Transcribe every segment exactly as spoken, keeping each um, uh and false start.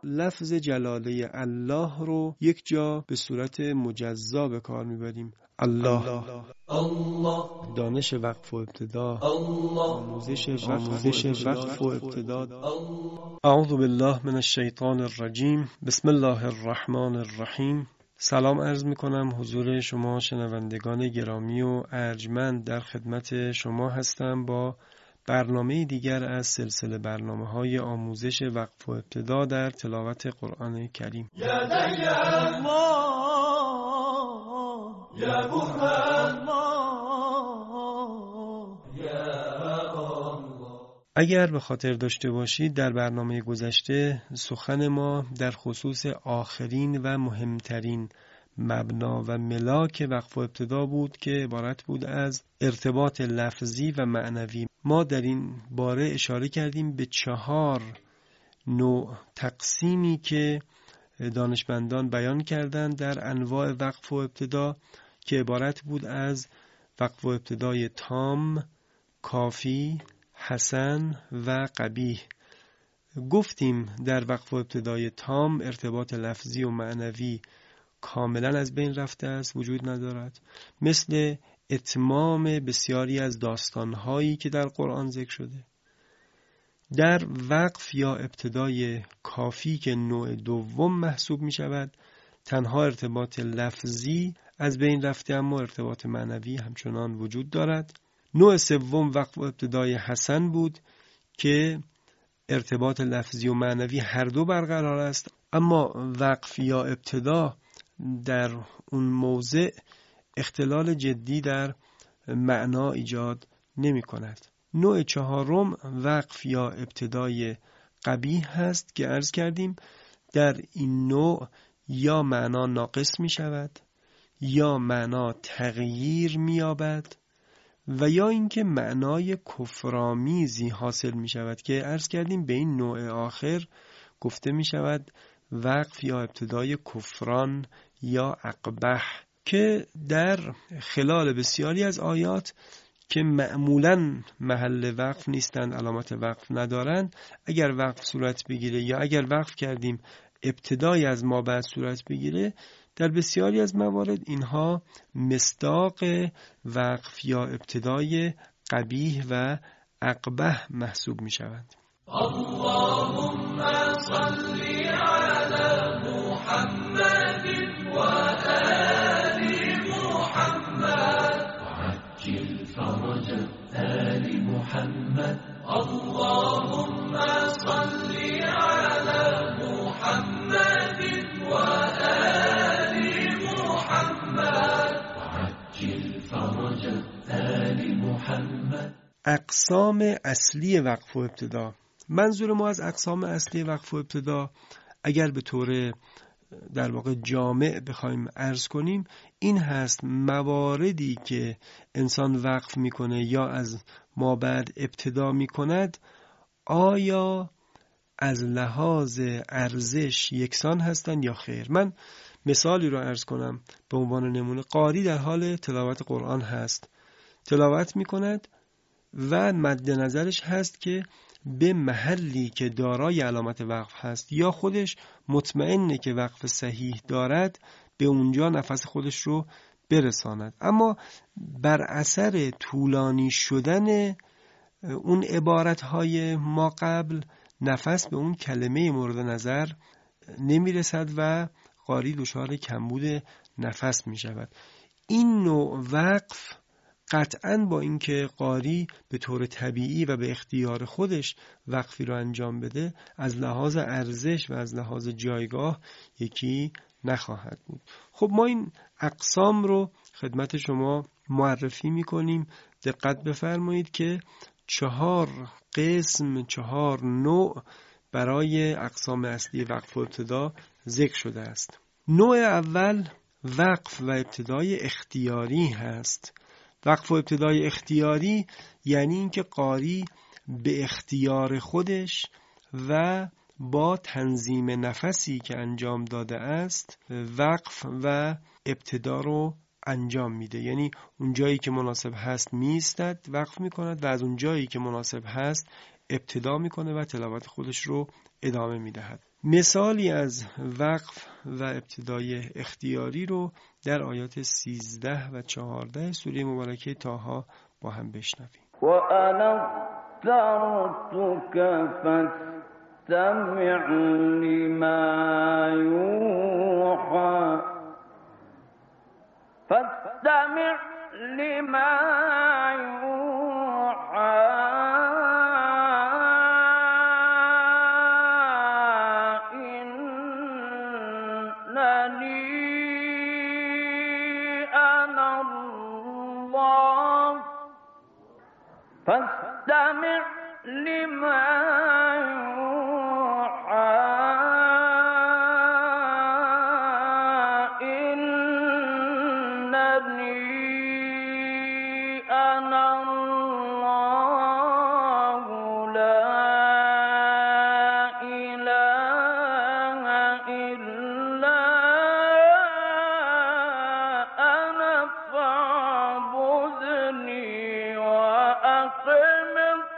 لفظ جلاله الله رو یک جا به صورت مجزا به کار میبریم. الله, الله. دانش وقف و ابتدا، آموزش آموزش وقف و ابتدا. اعوذ بالله من الشیطان الرجیم. بسم الله الرحمن الرحیم. سلام عرض می کنم حضور شما شنوندگان گرامی و ارجمند. در خدمت شما هستم با برنامه دیگر از سلسله برنامه های آموزش وقف و ابتدا در تلاوت قرآن کریم. یا الله یا برهان اگر به خاطر داشته باشید در برنامه گذشته سخن ما در خصوص آخرین و مهمترین مبنا و ملاک وقف و ابتدا بود که عبارت بود از ارتباط لفظی و معنوی. ما در این باره اشاره کردیم به چهار نوع تقسیمی که دانشمندان بیان کردند در انواع وقف و ابتدا که عبارت بود از وقف و ابتدای تام، کافی، حسن و قبیح. گفتیم در وقف و ابتدای تام ارتباط لفظی و معنوی کاملا از بین رفته است، وجود ندارد، مثل اتمام بسیاری از داستانهایی که در قرآن ذکر شده. در وقف یا ابتدای کافی که نوع دوم محسوب می شود، تنها ارتباط لفظی از بین رفته اما ارتباط معنوی همچنان وجود دارد. نوع سوم وقف و ابتدای حسن بود که ارتباط لفظی و معنوی هر دو برقرار است، اما وقف یا ابتدا در اون موضع اختلال جدی در معنا ایجاد نمی کند. نوع چهارم وقف یا ابتدای قبیح هست که عرض کردیم در این نوع یا معنا ناقص می شود یا معنا تغییر می یابد و یا اینکه معنای کفرآمیزی حاصل می شود که عرض کردیم به این نوع آخر گفته می شود وقف یا ابتدای کفران یا اقبح، که در خلال بسیاری از آیات که معمولاً محل وقف نیستند، علامت وقف ندارند، اگر وقف صورت بگیره یا اگر وقف کردیم ابتدای از ما بعد صورت بگیره، در بسیاری از موارد اینها مصداق وقف یا ابتدای قبیح و اقبح محسوب می شوند. اللهم صل على محمد و آل محمد وعجل فرج آل محمد. اللهم صل على محمد و آل محمد وعجل فرج آل محمد. اقسام اصلی وقف و ابتدا. منظور ما از اقسام اصلی وقف و ابتدا اگر به طور در واقع جامع بخوایم عرض کنیم این هست: مواردی که انسان وقف میکنه یا از ما بعد ابتدا میکند آیا از لحاظ ارزش یکسان هستند یا خیر. من مثالی رو عرض کنم به عنوان نمونه. قاری در حال تلاوت قرآن هست، تلاوت میکند و مد نظرش هست که به محلی که دارای علامت وقف هست یا خودش مطمئنه که وقف صحیح دارد به اونجا نفس خودش رو برساند، اما بر اثر طولانی شدن اون عبارتهای ما قبل نفس به اون کلمه مورد نظر نمیرسد و قاری دچار کمبود نفس می شود. این نوع وقف قطعاً با اینکه قاری به طور طبیعی و به اختیار خودش وقفی رو انجام بده از لحاظ ارزش و از لحاظ جایگاه یکی نخواهد بود. خب ما این اقسام رو خدمت شما معرفی میکنیم. دقت بفرمایید که چهار قسم، چهار نوع برای اقسام اصلی وقف و ابتدا ذکر شده است. نوع اول وقف و ابتدای اختیاری هست. وقف و ابتدای اختیاری یعنی اینکه قاری به اختیار خودش و با تنظیم نفسی که انجام داده است وقف و ابتدا رو انجام میده. یعنی اون جایی که مناسب هست میستد وقف میکند و از اون جایی که مناسب هست ابتدا میکنه و تلاوت خودش رو ادامه میدهد. مثالی از وقف و ابتدای اختیاری رو در آیات سیزده و چهارده سوره مبارکه طه با هم بشنویم. و انا اخترتک فاستمع لما یوحی فاستمع لما یوحی فاستمع لما يوحى إنني أنا الله لا إله إلا أنا فاعبدني وأقم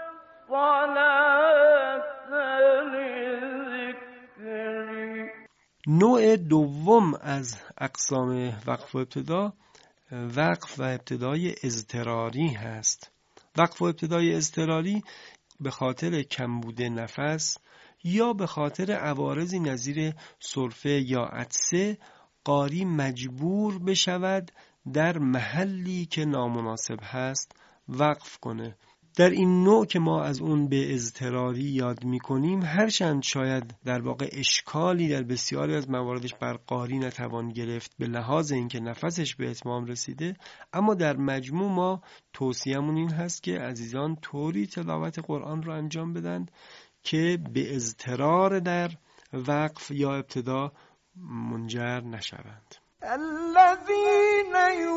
نوع دوم از اقسام وقف و ابتدا وقف و ابتدای اضطراری هست. وقف و ابتدای اضطراری به خاطر کمبود نفس یا به خاطر عوارضی نظیر سرفه یا عطسه قاری مجبور بشود در محلی که نامناسب هست وقف کنه. در این نوع که ما از اون به اضطراری یاد میکنیم، هرچند شاید در واقع اشکالی در بسیاری از مواردش بر قاری نتوان گرفت به لحاظ اینکه نفسش به اتمام رسیده، اما در مجموع ما توصیه‌مون این هست که عزیزان طوری تلاوت قرآن رو انجام بدن که به اضطرار در وقف یا ابتدا منجر نشوند. الذين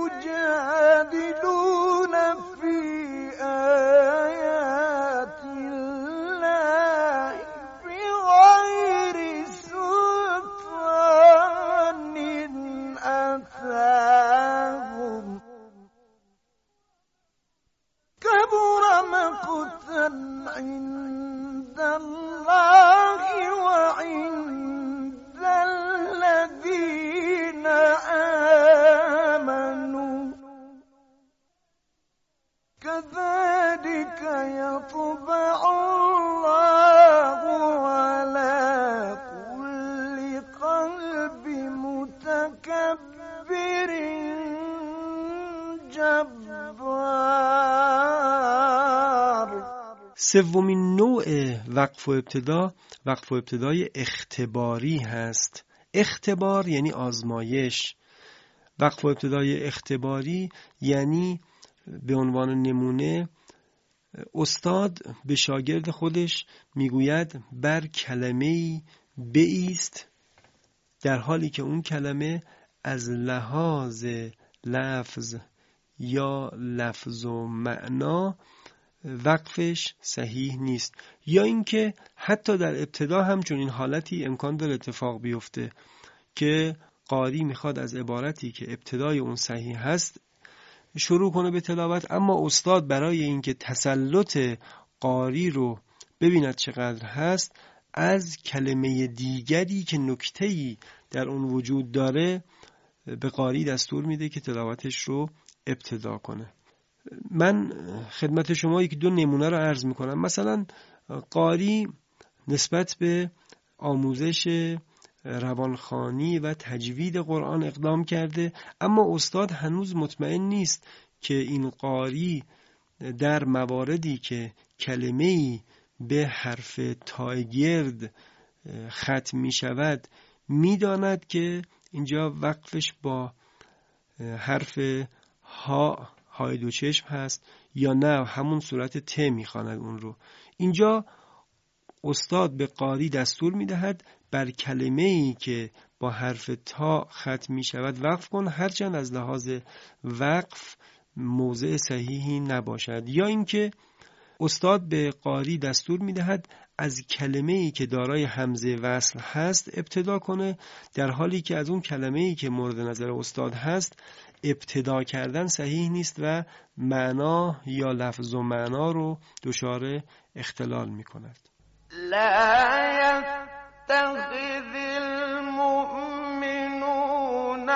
يجادلون في آيات الله بغير سلطان أتاهم كبر مقتا عند الله وعند الذين آمنوا كذلك يطبع الله على كل قلب متكبر جبار. سومین نوع وقف و ابتدا وقف و ابتدای اختباری هست. اختبار یعنی آزمایش. وقف و ابتدای اختباری یعنی به عنوان نمونه استاد به شاگرد خودش میگوید بر کلمه‌ای بایست، در حالی که اون کلمه از لحاظ لفظ یا لفظ و معنا وقفش صحیح نیست، یا اینکه حتی در ابتدا هم چون این حالتی امکان داره اتفاق بیفته که قاری میخواد از عبارتی که ابتدای اون صحیح هست شروع کنه به تلاوت، اما استاد برای اینکه تسلط قاری رو ببیند چقدر هست از کلمه دیگری که نکته‌ای در اون وجود داره به قاری دستور میده که تلاوتش رو ابتدا کنه. من خدمت شما یک دو نمونه رو عرض میکنم. مثلا قاری نسبت به آموزش روانخوانی و تجوید قرآن اقدام کرده، اما استاد هنوز مطمئن نیست که این قاری در مواردی که کلمه‌ای به حرف تایگرد ختم می شود میداند که اینجا وقفش با حرف ها های دو چشم هست یا نه همون صورت ت میخواند اون رو. اینجا استاد به قاری دستور میدهد بر کلمه‌ای که با حرف تا ختم می شود وقف کن، هرچند از لحاظ وقف موضع صحیحی نباشد. یا اینکه استاد به قاری دستور می دهد از کلمه‌ای که دارای همزه وصل هست ابتدا کنه، در حالی که از اون کلمه‌ای که مورد نظر استاد هست ابتدا کردن صحیح نیست و معنا یا لفظ و معنا رو دچار اختلال می کند. لا يتخذ المؤمنون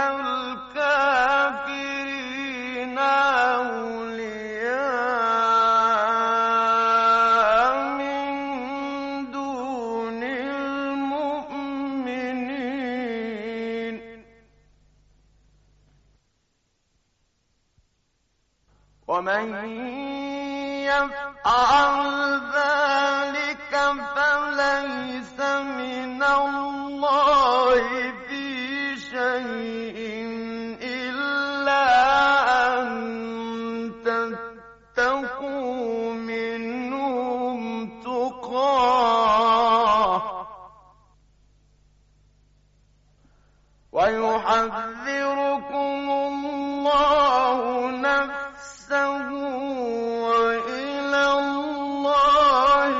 الكافرين أولياء من دون المؤمنين ومن يفعل ذلك فليس من الله في شيء إلا أن تتقوا منهم تقاه ويحذركم الله نفسه وإلى الله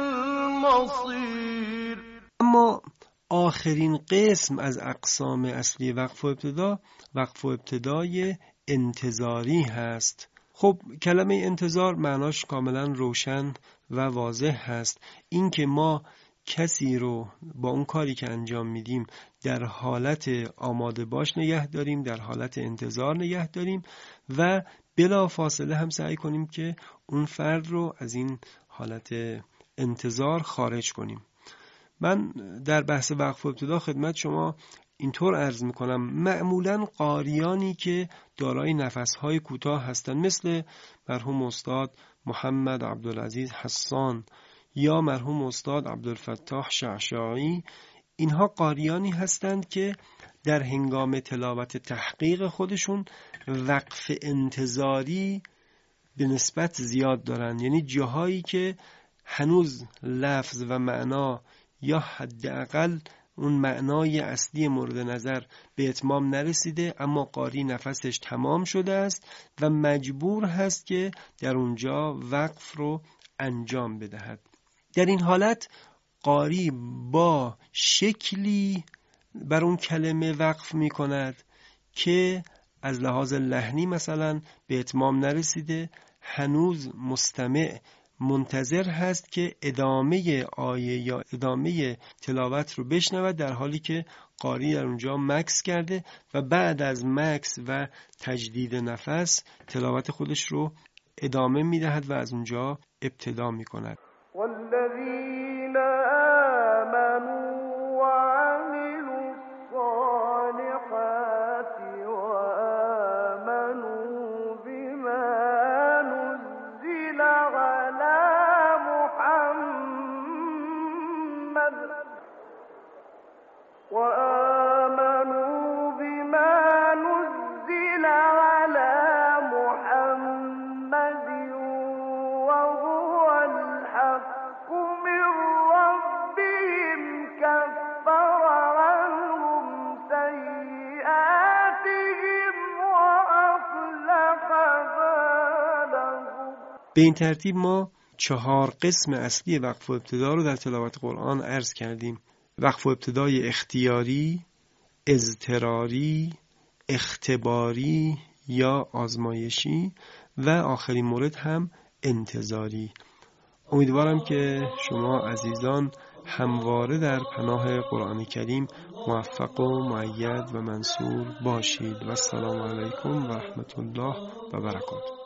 المصير. اما آخرین قسم از اقسام اصلی وقف و ابتدا وقف و ابتدای انتظاری هست. خب کلمه انتظار معناش کاملا روشن و واضح هست، این که ما کسی رو با اون کاری که انجام میدیم در حالت آماده باش نگه داریم، در حالت انتظار نگه داریم و بلا فاصله هم سعی کنیم که اون فرد رو از این حالت انتظار خارج کنیم. من در بحث وقف و ابتدا خدمت شما اینطور عرض میکنم، معمولاً قاریانی که دارای نفسهای کوتاه هستند مثل مرحوم استاد محمد عبدالعزیز حسان یا مرحوم استاد عبدالفتاح شعشاعی، اینها قاریانی هستند که در هنگام تلاوت تحقیق خودشون وقف انتظاری به نسبت زیاد دارن، یعنی جاهایی که هنوز لفظ و معنا یا حداقل اون معنای اصلی مورد نظر به اتمام نرسیده، اما قاری نفسش تمام شده است و مجبور هست که در اونجا وقف رو انجام بدهد. در این حالت قاری با شکلی بر اون کلمه وقف می کند که از لحاظ لحنی مثلا به اتمام نرسیده، هنوز مستمع منتظر هست که ادامه آیه یا ادامه تلاوت رو بشنود، در حالی که قاری در اونجا مکث کرده و بعد از مکث و تجدید نفس تلاوت خودش رو ادامه میدهد و از اونجا ابتدا میکند. والذین آمنوا وعملوا الصالحات وآمنوا بما نزل على محمد وآمنوا بما نزل على محمد وهو الحق من ربهم كفر عنهم سيئاتهم وأصلح بالهم. به این ترتیب ما چهار قسم اصلی وقف و ابتدا رو در تلاوت قرآن عرض کردیم: وقف و ابتدای اختیاری، اضطراری، اختباری یا آزمایشی و آخرین مورد هم انتظاری. امیدوارم که شما عزیزان همواره در پناه قرآن کریم موفق و مؤید و منصور باشید و السلام علیکم و رحمت الله و برکاته.